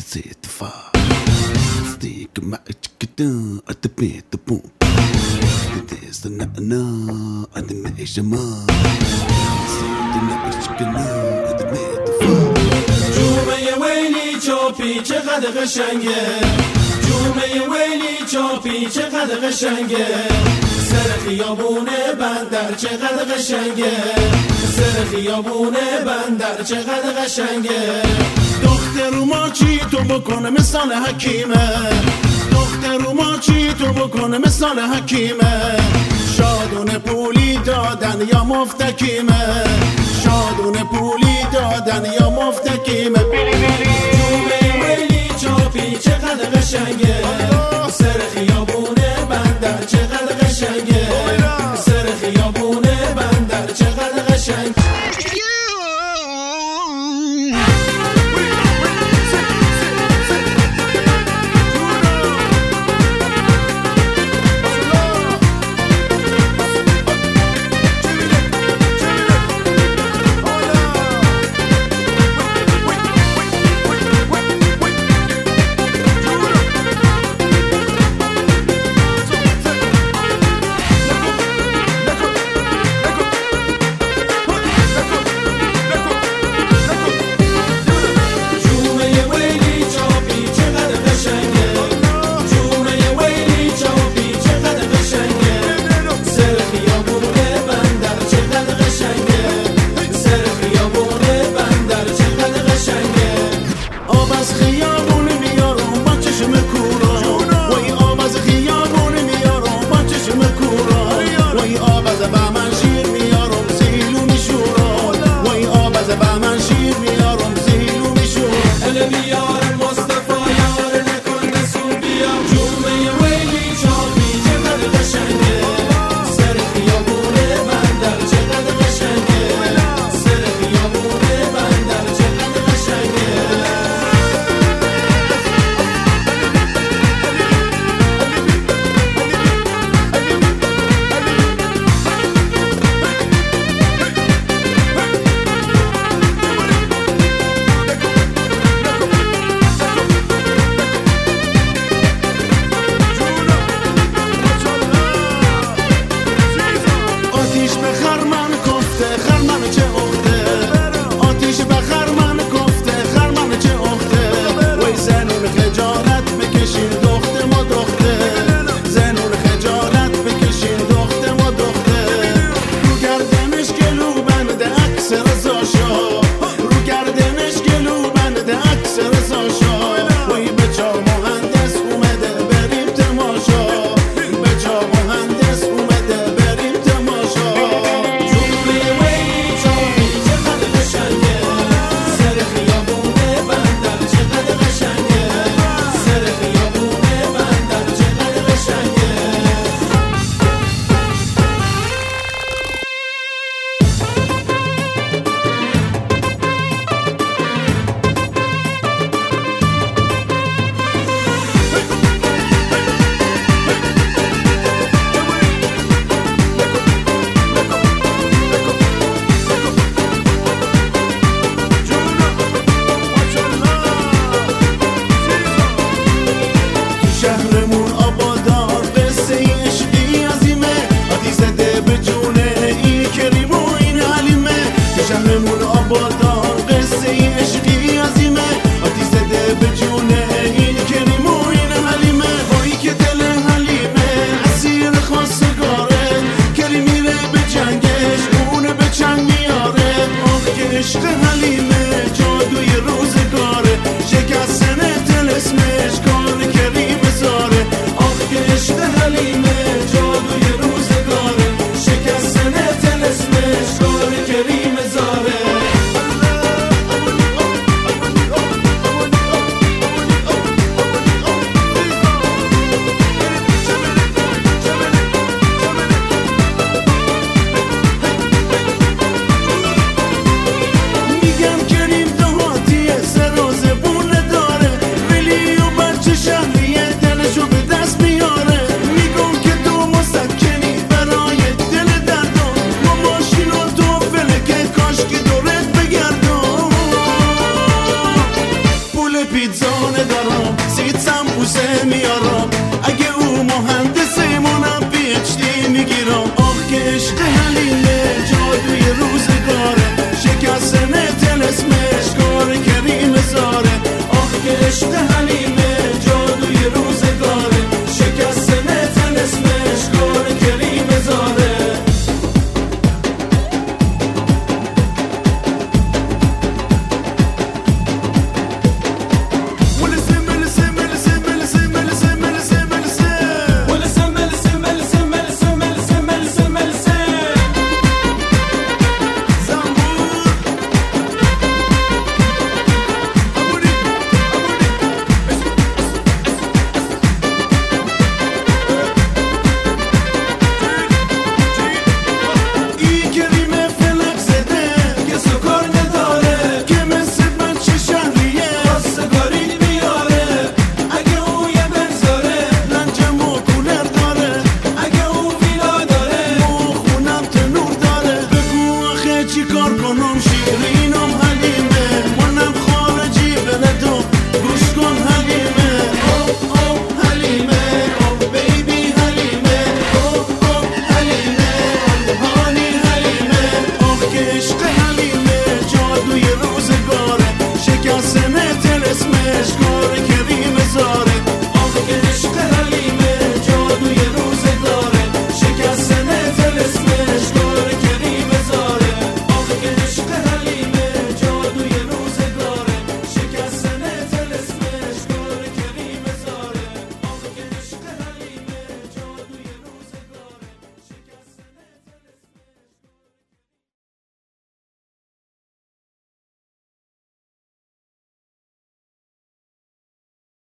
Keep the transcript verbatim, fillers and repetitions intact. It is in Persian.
set the fire. Stick my chicken at the bed, the boom. There's the na na at the nation man. The na chicken at the bed, the fire. جومه ویلی چاپی چقدر قشنگه، جومه ویلی چاپی چقدر قشنگه، سر خیابون بندر چقدر قشنگه، سر خیابون بندر چقدر قشنگه. دختر ما چی تو بکنه مثال حکیمه، دختر ما چی تو بکنه مثال حکیمه، شادون پولی دادن یا مفتکیمه، شادون پولی دادن یا مفتکیمه. جومه ویلی چاپی چقدر قشنگه، سر خیابون بندر چقدر قشنگه، سر خیابون بندر چقدر قشنگه. بوسه میارم